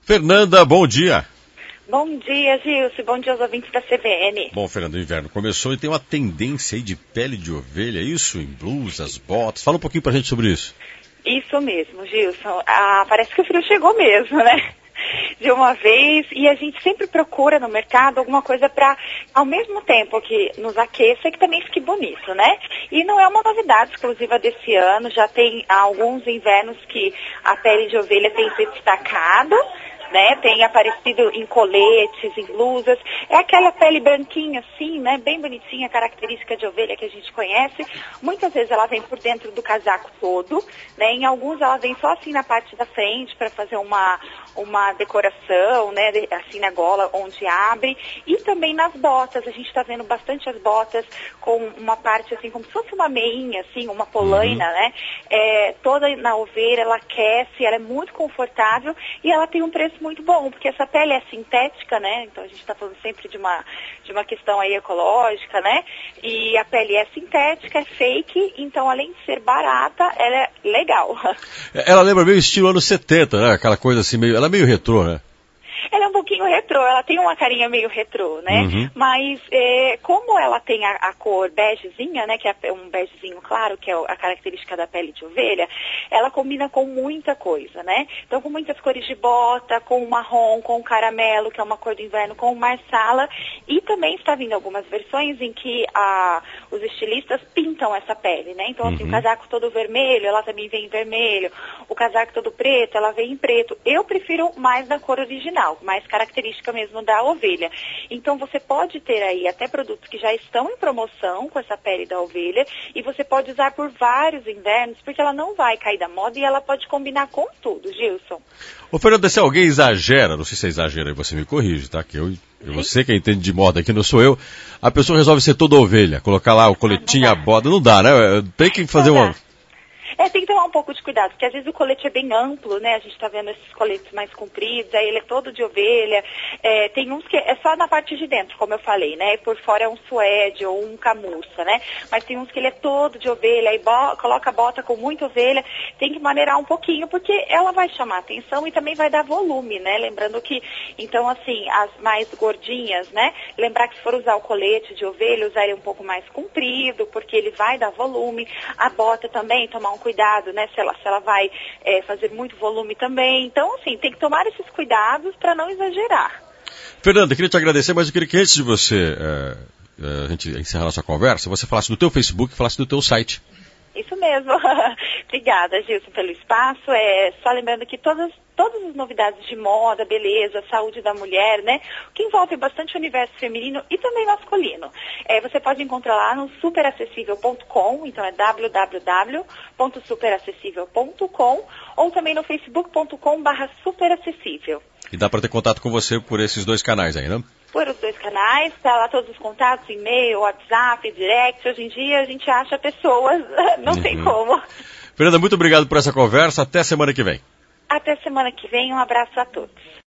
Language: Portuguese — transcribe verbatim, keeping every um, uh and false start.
Fernanda, bom dia. Bom dia, Gilson. Bom dia aos ouvintes da C B N. Bom, Fernanda, o inverno começou e tem uma tendência aí de pele de ovelha, é isso? Em blusas, botas. Fala um pouquinho pra gente sobre isso. Isso mesmo, Gilson. Ah, parece que o frio chegou mesmo, né? De uma vez, e a gente sempre procura no mercado alguma coisa para, ao mesmo tempo que nos aqueça, que também fique bonito, né? E não é uma novidade exclusiva desse ano, já tem alguns invernos que a pele de ovelha tem se destacado, né? Tem aparecido em coletes, em blusas. É aquela pele branquinha assim, né? Bem bonitinha, característica de ovelha que a gente conhece. Muitas vezes ela vem por dentro do casaco todo, né? Em alguns ela vem só assim na parte da frente para fazer uma, uma decoração, né? Assim na gola onde abre. E também nas botas. A gente está vendo bastante as botas com uma parte assim como se fosse uma meinha, assim, uma polaina, uhum. né? É, toda na ovelha, ela aquece, ela é muito confortável e ela tem um preço muito bom, porque essa pele é sintética, né? Então a gente está falando sempre de uma, de uma questão aí ecológica, né? E a pele é sintética, é fake, então além de ser barata, ela é legal. Ela lembra meio estilo anos setenta, né? Aquela coisa assim, meio, ela é meio retrô, né? Ela é um pouquinho retrô, ela tem uma carinha meio retrô, né? Uhum. Mas é, como ela tem a, a cor begezinha, né? Que é um begezinho claro, que é a característica da pele de ovelha, ela combina com muita coisa, né? Então com muitas cores de bota, com o marrom, com o caramelo, que é uma cor do inverno, com o marsala. E também está vindo algumas versões em que a, os estilistas pintam essa pele, né? Então assim, uhum. o casaco todo vermelho, ela também vem em vermelho. O casaco todo preto, ela vem em preto. Eu prefiro mais da cor original, mais característica mesmo da ovelha. Então você pode ter aí até produtos que já estão em promoção com essa pele da ovelha e você pode usar por vários invernos, porque ela não vai cair da moda e ela pode combinar com tudo, Gilson. Ô Fernanda, se alguém exagera, não sei se é exagero aí, você me corrige, tá? Que eu, você que entende de moda aqui, não sou eu, a pessoa resolve ser toda ovelha, colocar lá o coletinho, ah, a bota, não dá, né? Tem que fazer uma... É, tem que tomar um pouco de cuidado, porque às vezes o colete é bem amplo, né? A gente está vendo esses coletes mais compridos, aí ele é todo de ovelha. É, tem uns que é só na parte de dentro, como eu falei, né? E por fora é um suede ou um camurça, né? Mas tem uns que ele é todo de ovelha, aí bo- coloca a bota com muita ovelha. Tem que maneirar um pouquinho, porque ela vai chamar atenção e também vai dar volume, né? Lembrando que, então assim, as mais gordinhas, né? Lembrar que se for usar o colete de ovelha, usar ele um pouco mais comprido, porque ele vai dar volume. A bota também, tomar um cuidado, né, se ela, se ela vai é, fazer muito volume também. Então, assim, tem que tomar esses cuidados para não exagerar. Fernanda, queria te agradecer, mas eu queria que antes de você, é, é, a gente encerrar nossa conversa, você falasse do teu Facebook, falasse do teu site. Isso mesmo. Obrigada, Gilson, pelo espaço. É, só lembrando que todas, todas as novidades de moda, beleza, saúde da mulher, né? Que envolve bastante o universo feminino e também masculino. É, você pode encontrar lá no super acessível ponto com, então é w w w ponto super acessível ponto com, ou também no facebook ponto com barra superacessível. E dá para ter contato com você por esses dois canais aí, né? Por os dois canais, tá lá todos os contatos, e-mail, WhatsApp, direct. Hoje em dia a gente acha pessoas, não uhum. tem como. Fernanda, muito obrigado por essa conversa. Até semana que vem. Até semana que vem. Um abraço a todos.